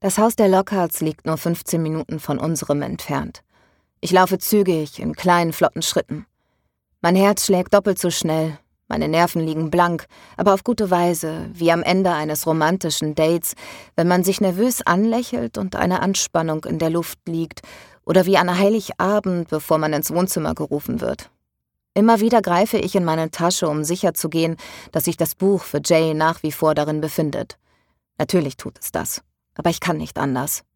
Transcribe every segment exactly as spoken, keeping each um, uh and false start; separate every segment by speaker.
Speaker 1: Das Haus der Lockharts liegt nur fünfzehn Minuten von unserem entfernt. Ich laufe zügig, in kleinen, flotten Schritten. Mein Herz schlägt doppelt so schnell, meine Nerven liegen blank, aber auf gute Weise, wie am Ende eines romantischen Dates, wenn man sich nervös anlächelt und eine Anspannung in der Luft liegt, oder wie an Heiligabend, bevor man ins Wohnzimmer gerufen wird. Immer wieder greife ich in meine Tasche, um sicherzugehen, dass sich das Buch für Jay nach wie vor darin befindet. Natürlich tut es das, aber ich kann nicht anders.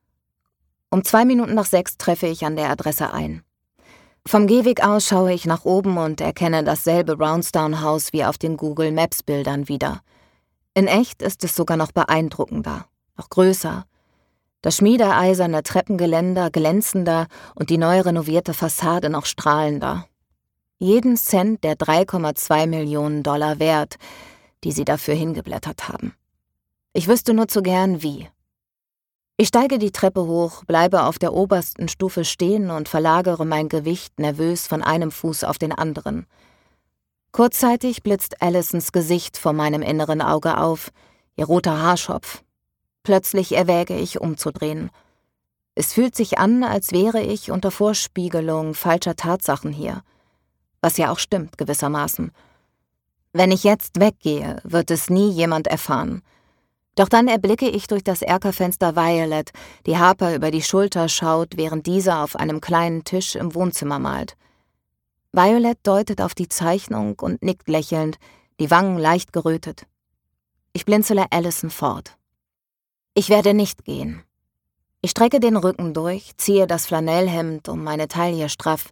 Speaker 1: Um zwei Minuten nach sechs treffe ich an der Adresse ein. Vom Gehweg aus schaue ich nach oben und erkenne dasselbe Brownstown-Haus wie auf den Google Maps-Bildern wieder. In echt ist es sogar noch beeindruckender, noch größer. Das schmiedeeiserne Treppengeländer glänzender und die neu renovierte Fassade noch strahlender. Jeden Cent der drei Komma zwei Millionen Dollar wert, die sie dafür hingeblättert haben. Ich wüsste nur zu gern, wie. Ich steige die Treppe hoch, bleibe auf der obersten Stufe stehen und verlagere mein Gewicht nervös von einem Fuß auf den anderen. Kurzzeitig blitzt Allisons Gesicht vor meinem inneren Auge auf, ihr roter Haarschopf. Plötzlich erwäge ich, umzudrehen. Es fühlt sich an, als wäre ich unter Vorspiegelung falscher Tatsachen hier. Was ja auch stimmt, gewissermaßen. Wenn ich jetzt weggehe, wird es nie jemand erfahren. Doch dann erblicke ich durch das Erkerfenster Violet, die Harper über die Schulter schaut, während dieser auf einem kleinen Tisch im Wohnzimmer malt. Violet deutet auf die Zeichnung und nickt lächelnd, die Wangen leicht gerötet. Ich blinzele Allison fort. Ich werde nicht gehen. Ich strecke den Rücken durch, ziehe das Flanellhemd um meine Taille straff.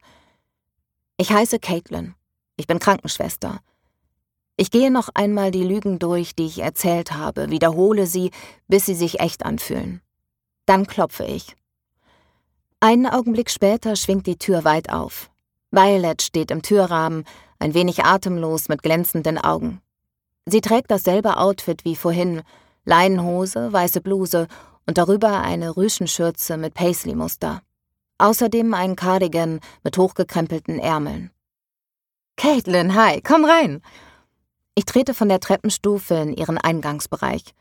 Speaker 1: Ich heiße Caitlin. Ich bin Krankenschwester. Ich gehe noch einmal die Lügen durch, die ich erzählt habe, wiederhole sie, bis sie sich echt anfühlen. Dann klopfe ich. Einen Augenblick später schwingt die Tür weit auf. Violet steht im Türrahmen, ein wenig atemlos mit glänzenden Augen. Sie trägt dasselbe Outfit wie vorhin, Leinenhose, weiße Bluse und darüber eine Rüschenschürze mit Paisley-Muster. Außerdem ein Cardigan mit hochgekrempelten Ärmeln. »Caitlin, hi, komm rein!« Ich trete von der Treppenstufe in ihren Eingangsbereich.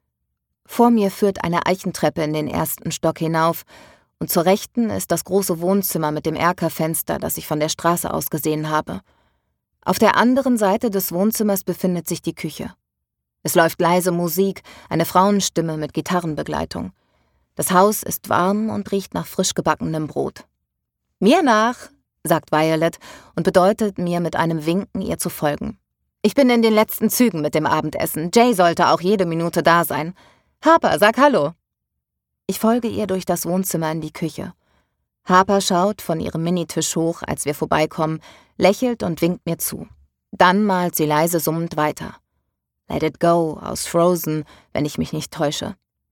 Speaker 1: Vor mir führt eine Eichentreppe in den ersten Stock hinauf und zur Rechten ist das große Wohnzimmer mit dem Erkerfenster, das ich von der Straße aus gesehen habe. Auf der anderen Seite des Wohnzimmers befindet sich die Küche. Es läuft leise Musik, eine Frauenstimme mit Gitarrenbegleitung. Das Haus ist warm und riecht nach frisch gebackenem Brot. »Mir nach«, sagt Violet und bedeutet mir mit einem Winken, ihr zu folgen. »Ich bin in den letzten Zügen mit dem Abendessen. Jay sollte auch jede Minute da sein. Harper, sag Hallo.« Ich folge ihr durch das Wohnzimmer in die Küche. Harper schaut von ihrem Minitisch hoch, als wir vorbeikommen, lächelt und winkt mir zu. Dann malt sie leise summend weiter. Let It Go aus Frozen, wenn ich mich nicht täusche.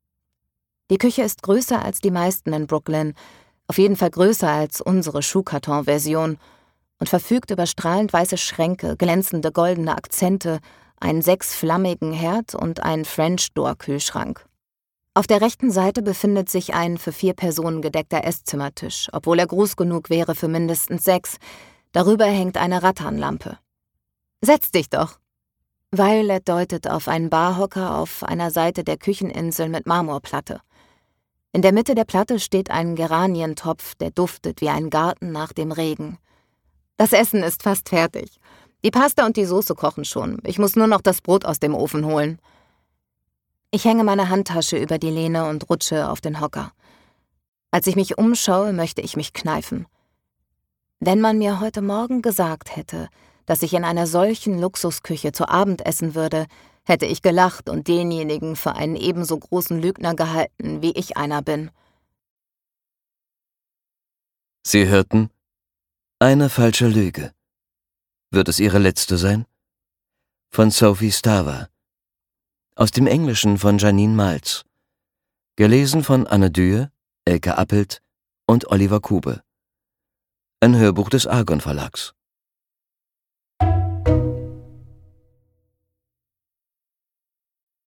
Speaker 1: Die Küche ist größer als die meisten in Brooklyn, auf jeden Fall größer als unsere Schuhkarton-Version und verfügt über strahlend weiße Schränke, glänzende goldene Akzente, einen sechsflammigen Herd und einen French-Door-Kühlschrank. Auf der rechten Seite befindet sich ein für vier Personen gedeckter Esszimmertisch, obwohl er groß genug wäre für mindestens sechs. Darüber hängt eine Rattanlampe. »Setz dich doch!« Violet deutet auf einen Barhocker auf einer Seite der Kücheninsel mit Marmorplatte. In der Mitte der Platte steht ein Geranientopf, der duftet wie ein Garten nach dem Regen. »Das Essen ist fast fertig. Die Pasta und die Soße kochen schon. Ich muss nur noch das Brot aus dem Ofen holen.« Ich hänge meine Handtasche über die Lehne und rutsche auf den Hocker. Als ich mich umschaue, möchte ich mich kneifen. Wenn man mir heute Morgen gesagt hätte, dass ich in einer solchen Luxusküche zu Abend essen würde, hätte ich gelacht und denjenigen für einen ebenso großen Lügner gehalten, wie ich einer bin.
Speaker 2: Sie hörten »Eine falsche Lüge«. Wird es Ihre letzte sein? Von Sophie Stava. Aus dem Englischen von Janine Malz. Gelesen von Anne Dürr, Elke Appelt und Oliver Kube. Ein Hörbuch des Argon Verlags.